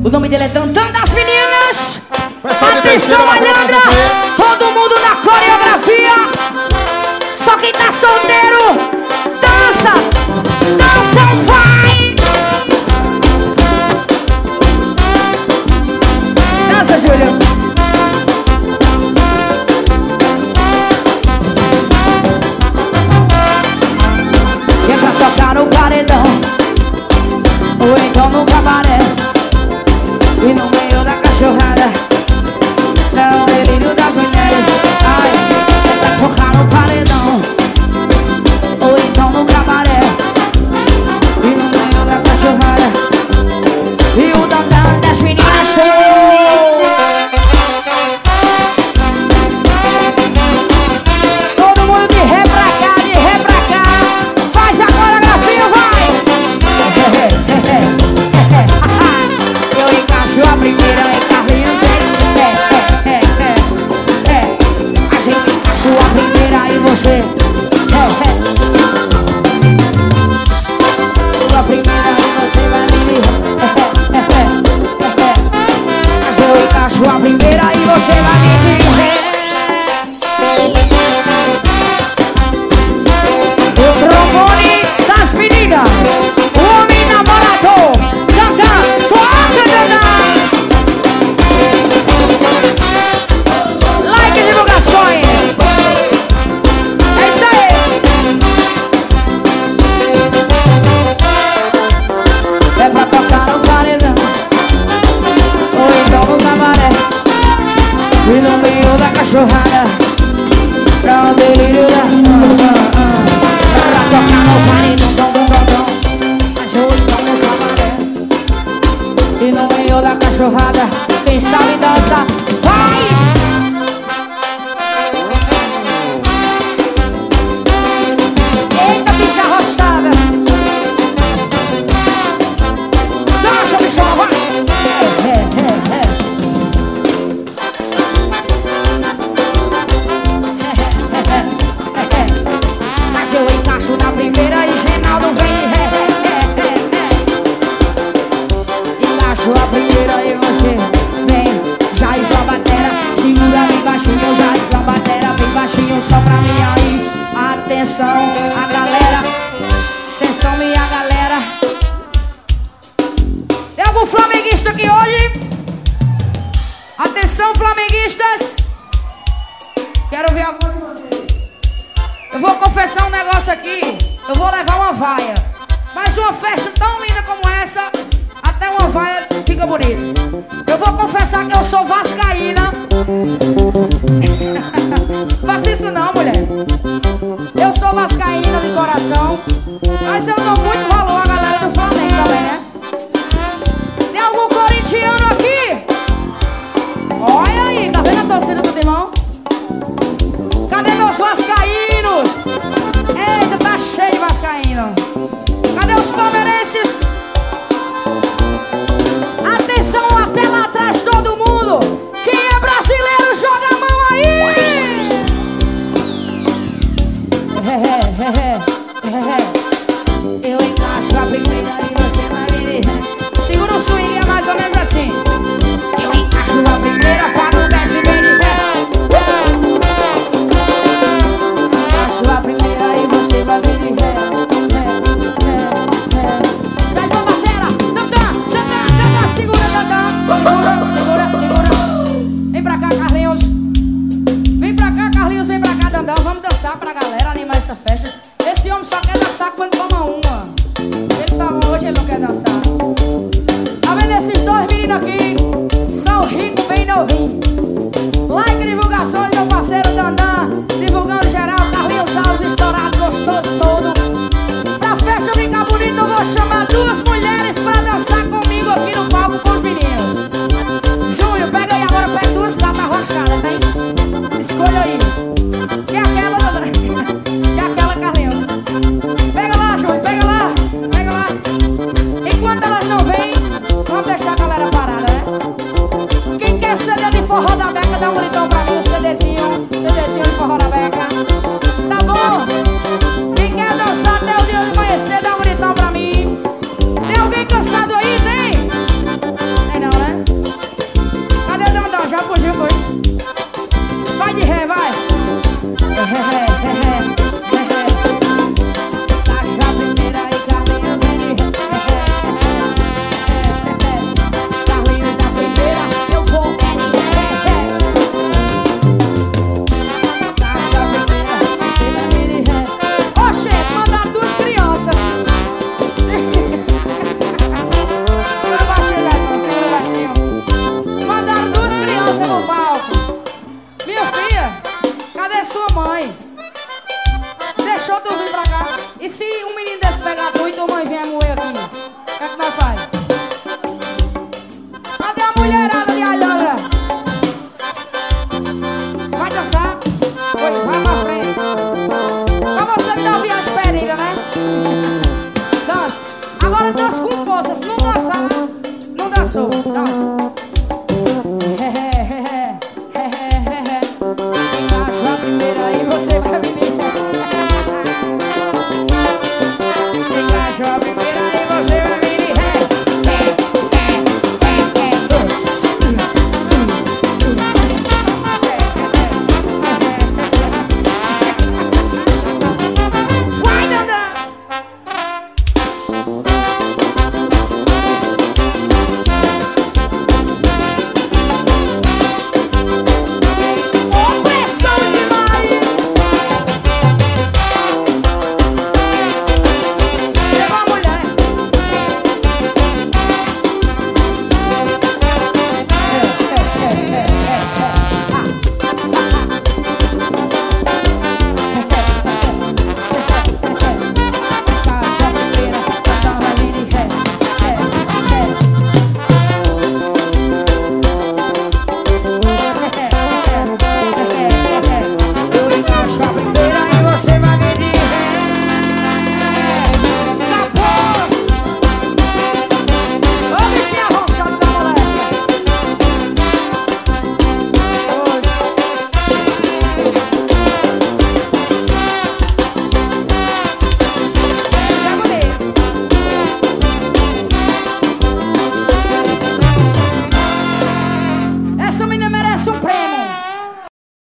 O nome dele é Tantan das Meninas. Atenção, Alhandra. Todo mundo na coreografia. Só quem tá solteiro, dança. Dança, vai. Dança, Júlio. E é pra tocar no paredão, ou então no cabaré, e no meio da cachorrada, é o delírio das mulheres. Ai, é pra tocar no paredão, ou então no cabaré, e no meio da cachorrada, e o Tantan das Meninas show. Todo mundo de ré pra cá, de ré pra cá. Faz a coreografia, vai. Eu encaixo a primeira em Carlinhos, mas eu encaixo a primeira em você. A primeira e você vai me ver. Mas eu encaixo a primeira e você vai me dizer. O trombone das meninas, o homem namorador, Tantan, toca, Tantan. Like e divulgações. É isso aí. É pra tocar no paredão, ou então no cabaré, e no meio da cachorrada, pra o delírio da... Pra tocar no paredão, mas ou então no cabaré, e no meio da cachorrada, quem sabe dança, vai! Eita, bicha arrochada! Dança, bichão, vai! Mas eu encaixo na primeira e Reinaldo vem. Encaixo a primeira e você vem. Já isla a batera, segura bem baixinho. Já isla a batera bem baixinho, só pra mim aí. Atenção, a galera. Atenção, minha galera. Tem algum flamenguista aqui hoje? Atenção, flamenguistas. Quero ver algum de vocês. Eu vou confessar um negócio aqui. Eu vou levar uma vaia. Mas uma festa tão linda como essa, até uma vaia fica bonito. Eu vou confessar que eu sou vascaína. Faça isso não, mulher. Eu sou vascaína de coração, mas eu dou muito valor à galera do Flamengo também, né? Tem algum corintiano aqui? Olha aí, tá vendo a torcida do Timão? Cadê meus vascaínos? Eita, tá cheio de vascaíno. Cadê os palmeirenses? Atenção, até lá atrás todo mundo. Quem é brasileiro, joga a mão aí. Eu encaixo a primeira e você vai vir. Segura o swing, é mais ou menos assim. Eu encaixo a primeira, Fábio desce bem de pé. Encaixo a primeira e você vai vir de ré. Traz a batera, Tantan, segura, Tantan. Segura. Vem pra cá, Carlinhos. Vem pra cá, Tantan. Vamos dançar pra galera animar essa festa. Esse homem só quer dançar quando toma uma. Hoje ele não quer dançar. Tá vendo esses dois meninos aqui? São ricos, bem novinhos. Like, divulgações, meu parceiro Tantan. Divulgando geral, Carlinhos Alves, estourado, gostoso todo. Pra festa ficar bonita, eu vou chamar duas mulheres pra dançar comigo aqui no palco com os meninos. Júlio, pega aí agora, pega duas gatas arrochadas, tá? Escolha aí. Que é aquela, que é aquela, Carlinhos. Pega lá, Júlio, pega lá. Enquanto elas não vêm, vamos deixar a galera parada, né? Quem quer CD de forró da beca, dá um gritão pra mim, um CDzinho de forró da beca. Tá bom? Quem quer dançar até o dia de amanhecer, dá um gritão pra mim. Tem alguém cansado aí? se um menino desse pegar tu e tua mãe vier moer aqui, o que é que nós faz? Cadê a mulherada de Alhandra? Vai dançar? Oi, vai pra frente. Pra você que tá ouvindo as perigas, né? Dança. Agora dança com força. Se não dançar, não dançou. Dança. Acho a primeira aí, você vai me